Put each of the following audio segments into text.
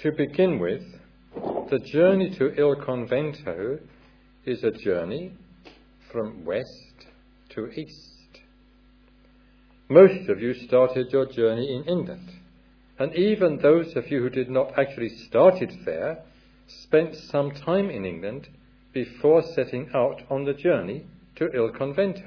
To begin with, the journey to Il Convento is a journey from west to east. Most of you started your journey in England, and even those of you who did not actually start it there spent some time in England before setting out on the journey to Il Convento.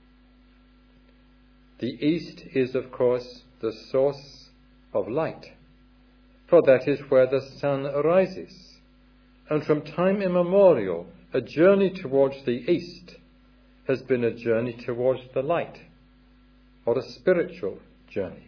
The east is, of course, the source of light, for that is where the sun rises, and from time immemorial a journey towards the east has been a journey towards the light, or a spiritual journey.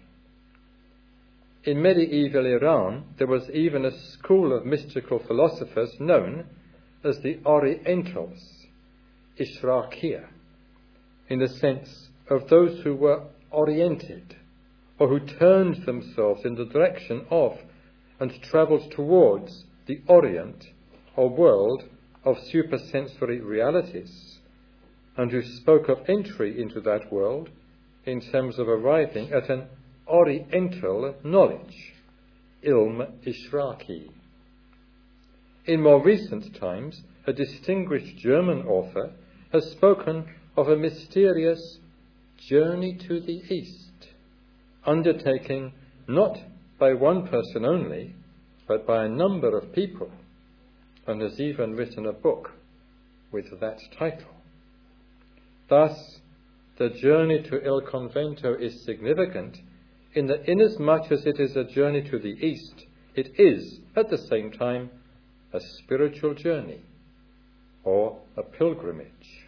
In medieval Iran there was even a school of mystical philosophers known as the Orientals, Ishraqiya, in the sense of those who were oriented, or who turned themselves in the direction of and travelled towards the Orient, or world of supersensory realities, and who spoke of entry into that world in terms of arriving at an Oriental knowledge, Ilm Ishraqi. In more recent times, a distinguished German author has spoken of a mysterious journey to the east, undertaken not by one person only, but by a number of people, and has even written a book with that title. Thus, the journey to Il Convento is significant in that inasmuch as it is a journey to the east, it is, at the same time, a spiritual journey, or a pilgrimage.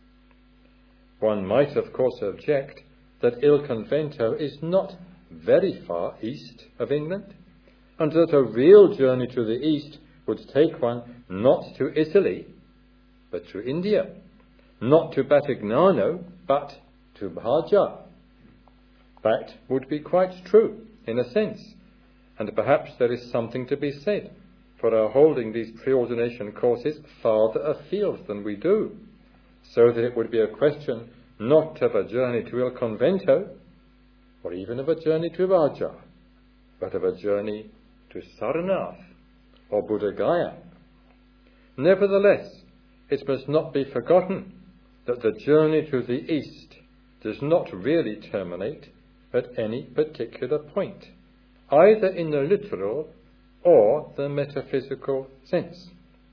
One might, of course, object that Il Convento is not very far east of England, and that a real journey to the east would take one not to Italy, but to India, not to Batignano, but to Bhaja. That would be quite true, in a sense, and perhaps there is something to be said for our holding these preordination courses farther afield than we do, so that it would be a question not of a journey to Il Convento, or even of a journey to Bhaja, but of a journey to Sarnath or Buddha Gaya. Nevertheless, it must not be forgotten that the journey to the east does not really terminate at any particular point, either in the literal or the metaphysical sense.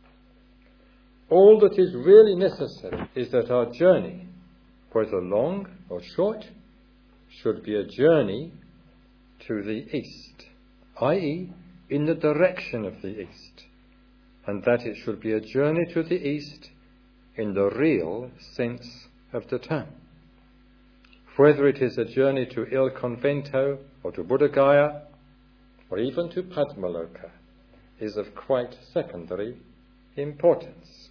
All that is really necessary is that our journey, whether long or short, should be a journey to the east, i.e., in the direction of the east, and that it should be a journey to the east in the real sense of the term. Whether it is a journey to Il Convento or to Buddha Gaya or even to Padmaloka is of quite secondary importance.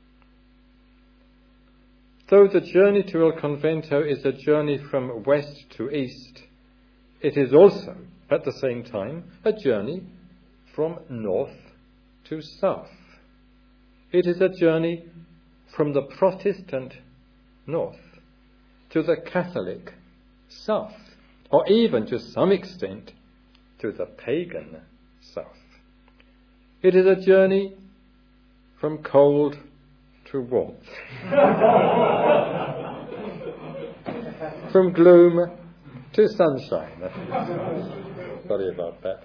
Though the journey to Il Convento is a journey from west to east, it is also, at the same time, a journey from north to south. It is a journey from the Protestant north to the Catholic south, or even to some extent to the pagan south. It is a journey from cold to warmth, from gloom to sunshine. Sorry about that.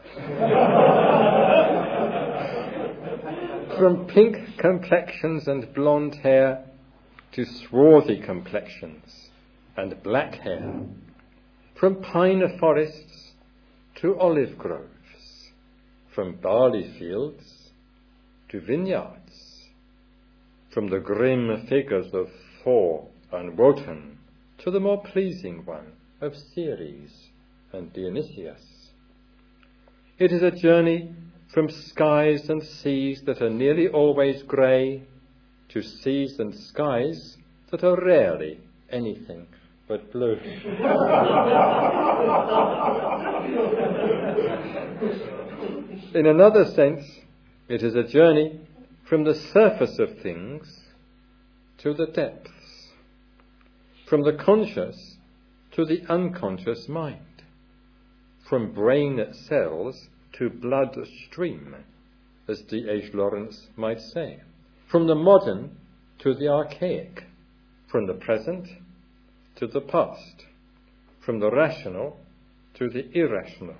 From pink complexions and blonde hair to swarthy complexions and black hair. From pine forests to olive groves. From barley fields to vineyards. From the grim figures of Thor and Wotan to the more pleasing one of Ceres and Dionysius. It is a journey from skies and seas that are nearly always grey to seas and skies that are rarely anything but blue. In another sense, it is a journey from the surface of things to the depths, from the conscious to the unconscious mind, from brain cells to bloodstream, as D.H. Lawrence might say, from the modern to the archaic, from the present to the past, from the rational to the irrational.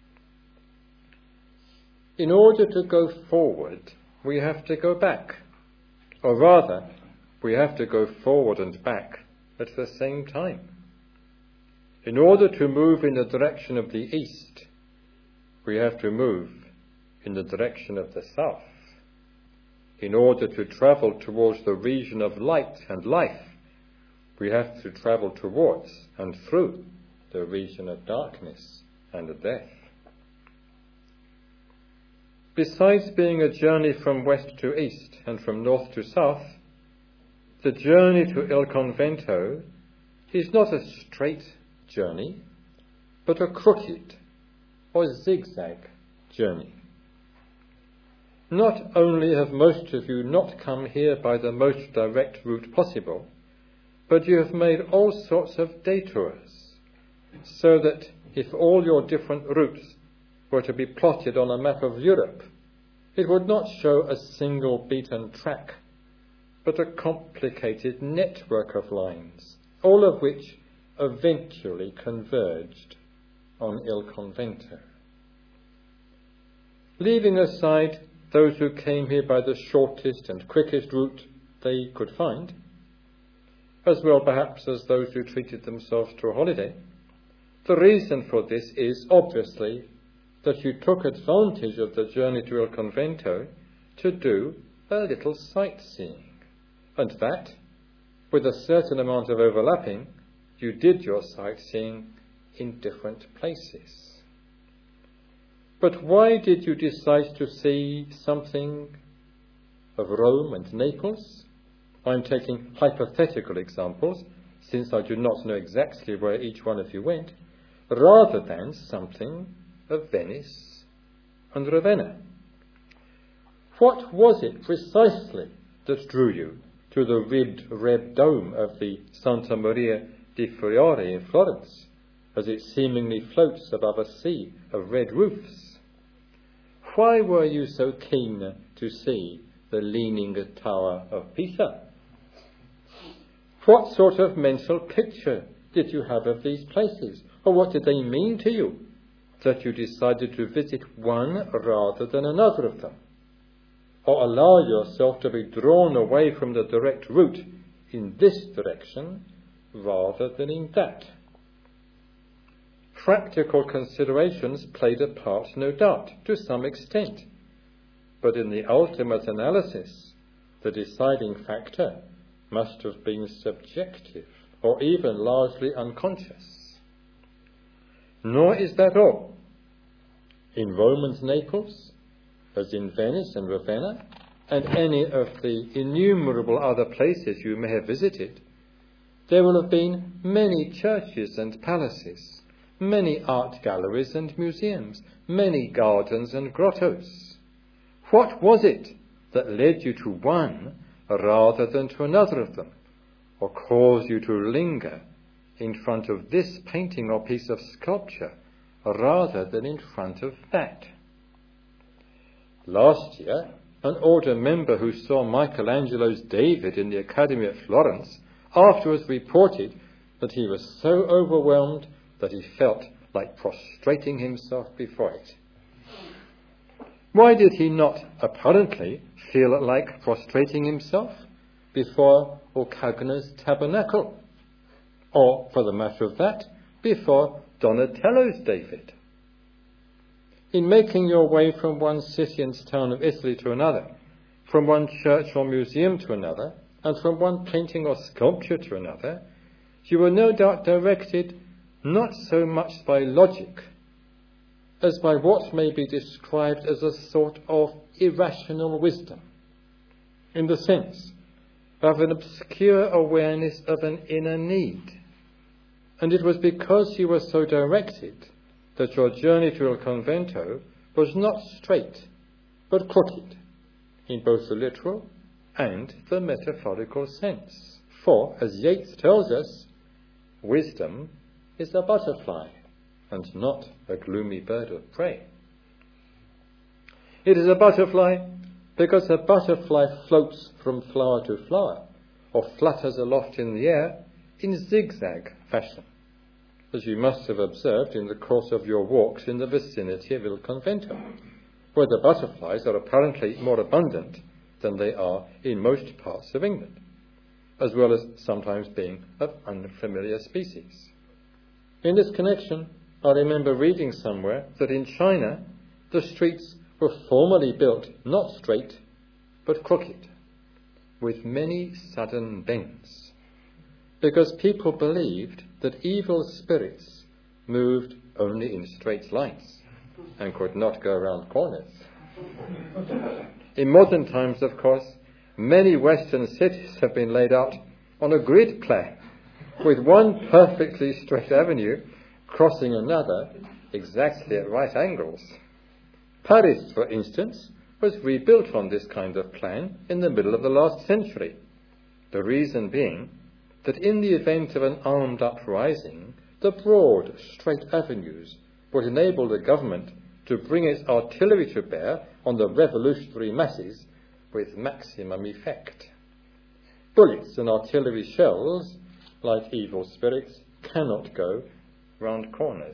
In order to go forward, we have to go back, or rather, we have to go forward and back at the same time. In order to move in the direction of the east, we have to move in the direction of the south. In order to travel towards the region of light and life, we have to travel towards and through the region of darkness and death. Besides being a journey from west to east and from north to south, the journey to Il Convento is not a straight journey, but a crooked or zigzag journey. Not only have most of you not come here by the most direct route possible, but you have made all sorts of detours, so that if all your different routes were to be plotted on a map of Europe, it would not show a single beaten track, but a complicated network of lines, all of which eventually converged on Il Convento. Leaving aside those who came here by the shortest and quickest route they could find, as well perhaps as those who treated themselves to a holiday, the reason for this is obviously that you took advantage of the journey to Il Convento to do a little sightseeing, and that, with a certain amount of overlapping, you did your sightseeing in different places. But why did you decide to see something of Rome and Naples? I'm taking hypothetical examples, since I do not know exactly where each one of you went, rather than something of Venice and Ravenna. What was it precisely that drew you to the ribbed red dome of the Santa Maria di Fiore in Florence, as it seemingly floats above a sea of red roofs? Why were you so keen to see the Leaning Tower of Pisa? What sort of mental picture did you have of these places, or what did they mean to you, that you decided to visit one rather than another of them, or allow yourself to be drawn away from the direct route in this direction rather than in that? Practical considerations played a part, no doubt, to some extent, but in the ultimate analysis, the deciding factor must have been subjective, or even largely unconscious. Nor is that all. In Rome and Naples, as in Venice and Ravenna, and any of the innumerable other places you may have visited, there will have been many churches and palaces, many art galleries and museums, many gardens and grottos. What was it that led you to one rather than to another of them, or caused you to linger in front of this painting or piece of sculpture rather than in front of that? Last year, an order member who saw Michelangelo's David in the Academy at Florence afterwards reported that he was so overwhelmed that he felt like prostrating himself before it. Why did he not apparently feel like prostrating himself before Orcagna's tabernacle, or, for the matter of that, before Donatello's David? In making your way from one city and town of Italy to another, from one church or museum to another, and from one painting or sculpture to another, you were no doubt directed not so much by logic as by what may be described as a sort of irrational wisdom, in the sense of an obscure awareness of an inner need. And it was because you were so directed that your journey to Il Convento was not straight, but crooked, in both the literal and the metaphorical sense. For, as Yeats tells us, wisdom is a butterfly and not a gloomy bird of prey. It is a butterfly because a butterfly floats from flower to flower or flutters aloft in the air in zigzag fashion, as you must have observed in the course of your walks in the vicinity of Il Convento, where the butterflies are apparently more abundant than they are in most parts of England, as well as sometimes being of unfamiliar species. In this connection, I remember reading somewhere that in China the streets were formerly built not straight but crooked, with many sudden bends, because people believed that evil spirits moved only in straight lines and could not go around corners. In modern times, of course, many Western cities have been laid out on a grid plan, with one perfectly straight avenue crossing another exactly at right angles. Paris, for instance, was rebuilt on this kind of plan in the middle of the last century, the reason being that in the event of an armed uprising, the broad, straight avenues would enable the government to bring its artillery to bear on the revolutionary masses with maximum effect. Bullets and artillery shells, like evil spirits, cannot go round corners.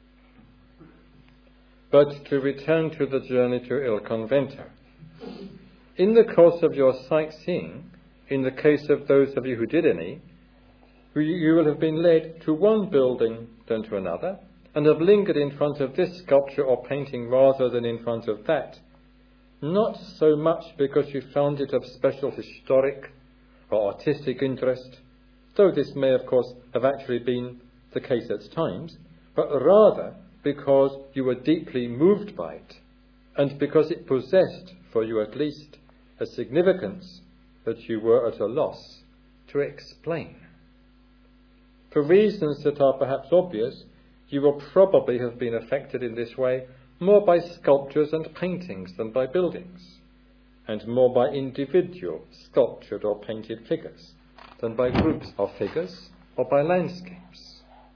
But to return to the journey to Il Convento. In the course of your sightseeing, in the case of those of you who did any, you will have been led to one building then to another, and have lingered in front of this sculpture or painting rather than in front of that, not so much because you found it of special historic or artistic interest, though this may of course have actually been the case at times, but rather because you were deeply moved by it, and because it possessed, for you at least, a significance that you were at a loss to explain. For reasons that are perhaps obvious, you will probably have been affected in this way more by sculptures and paintings than by buildings, and more by individual sculptured or painted figures than by groups of figures or by landscapes.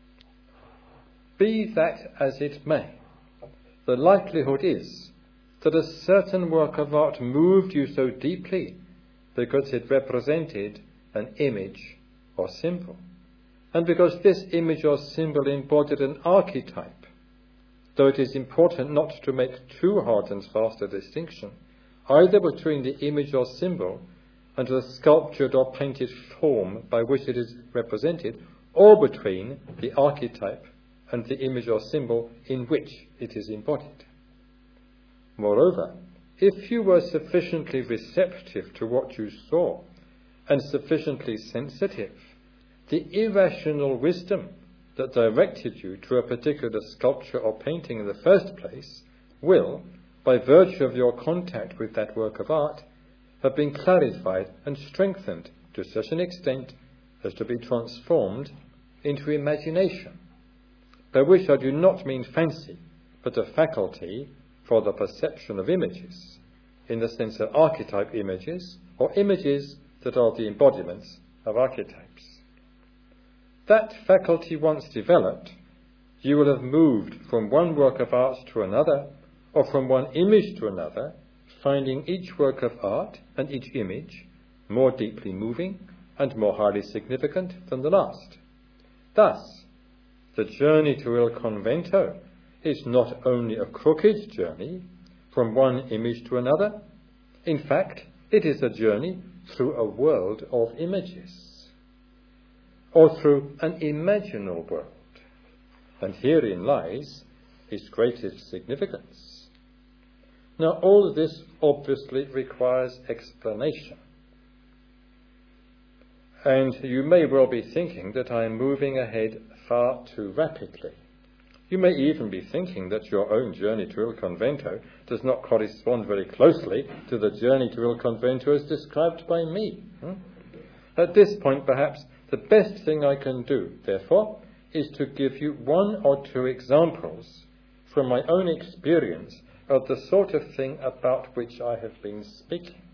Be that as it may, the likelihood is that a certain work of art moved you so deeply because it represented an image or symbol, and because this image or symbol embodied an archetype, though it is important not to make too hard and fast a distinction, either between the image or symbol and the sculptured or painted form by which it is represented, or between the archetype and the image or symbol in which it is embodied. Moreover, if you were sufficiently receptive to what you saw and sufficiently sensitive, the irrational wisdom that directed you to a particular sculpture or painting in the first place will, by virtue of your contact with that work of art, have been clarified and strengthened to such an extent as to be transformed into imagination, by which I do not mean fancy, but a faculty for the perception of images, in the sense of archetype images, or images that are the embodiments of archetypes. That faculty once developed, you will have moved from one work of art to another, or from one image to another, finding each work of art and each image more deeply moving and more highly significant than the last. Thus, the journey to Il Convento is not only a crooked journey from one image to another. In fact, it is a journey through a world of images, or through an imaginal world. And herein lies its greatest significance. Now, all of this obviously requires explanation. And you may well be thinking that I am moving ahead far too rapidly. You may even be thinking that your own journey to Il Convento does not correspond very closely to the journey to Il Convento as described by me. At this point, perhaps, the best thing I can do, therefore, is to give you one or two examples from my own experience of the sort of thing about which I have been speaking.